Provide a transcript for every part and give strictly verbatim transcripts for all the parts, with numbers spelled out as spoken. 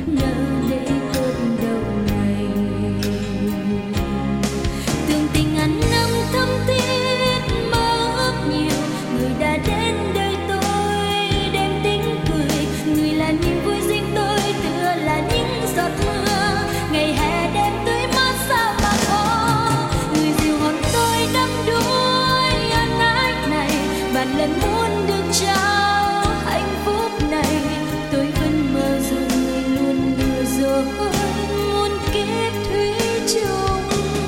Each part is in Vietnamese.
nỡ để cơn đau này. Tưởng tình ngàn năm thắm thiết mơ ước nhiều, người đã đến đời tôi đem tiếng cười. Người là niềm vui riêng tôi, tựa là những giọt mưa ngày hè đêm tươi mát sao mà khó. Người dìu hồn tôi đắm đuối ân ái này, vạn lần muốn được trao hạnh phúc này. Tôi vẫn mơ dù người luôn lừa dối muôn kiếp thủy chung.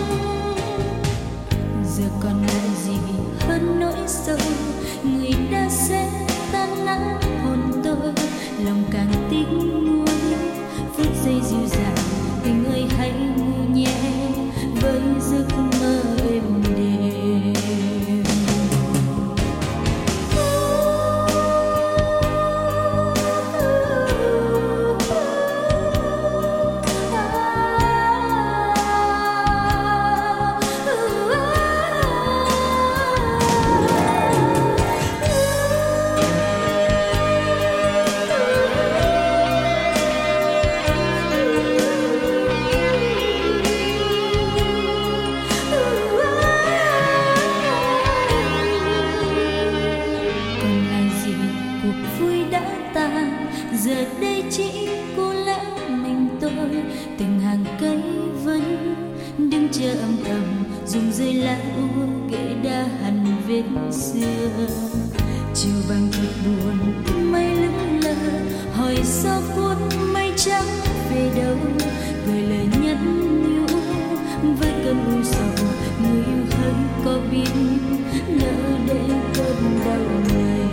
Giờ còn lại gì hơn nỗi sầu, người đã sẽ tan nát hồn tôi. Lòng càng tiếc nuối phút giây dịu dàng, tình ơi hãy ngu nhẹ với giấc mơ êm đềm. Giờ đây chỉ cô lẽ mình tôi, từng hàng cây vẫn đứng chờ âm thầm, dùng rơi lá úa kể đã hằn vết xưa. Chiều vàng thật buồn mây lững lờ, hỏi sao cuốn mây trắng về đâu. Gửi lời nhắn nhủ với cơn u sầu, người yêu hỡi có biết nỡ để cơn đau này.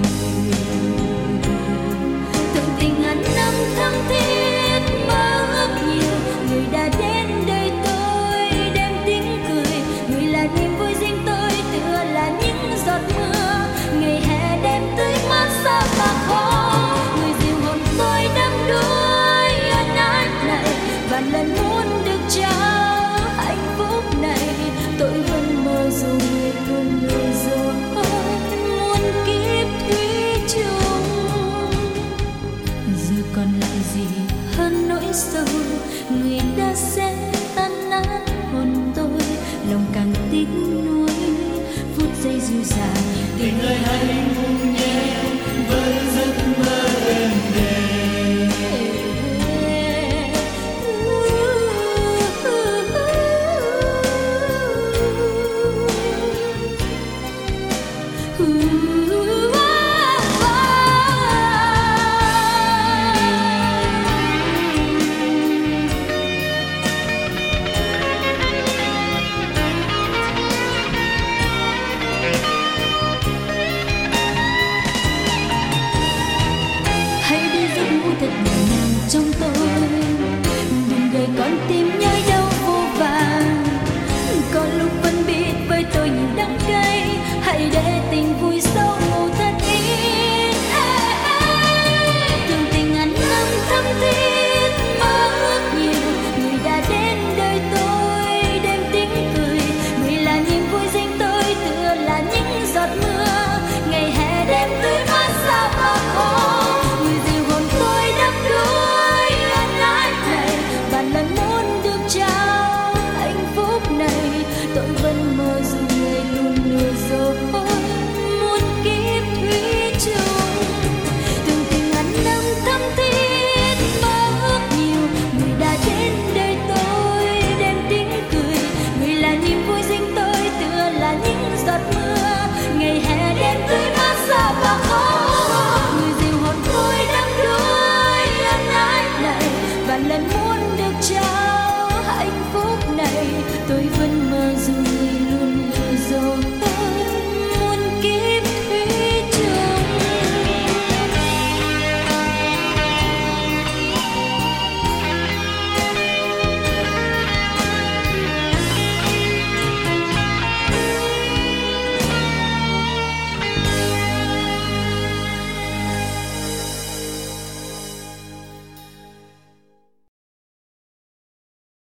Ngàn năm thắm thiết mơ ước nhiều, người đã đến đời tôi đem tiếng cười. Người là niềm vui riêng tôi, tựa là những giọt mưa ngày hè đêm tươi mát sao mà khó. Người dìu hồn tôi đắm đuối ân ái này, vạn lần muốn được trao hạnh phúc này. Tôi vẫn mơ dù người luôn lừa dối muôn kiếp thủy chung. Giờ còn lại gì hơn nỗi sầu, người đã sẽ tan nát hồn tôi. Lòng càng tiếc nuối phút giây dịu dàng, tình ơi hãy ngu nhẹ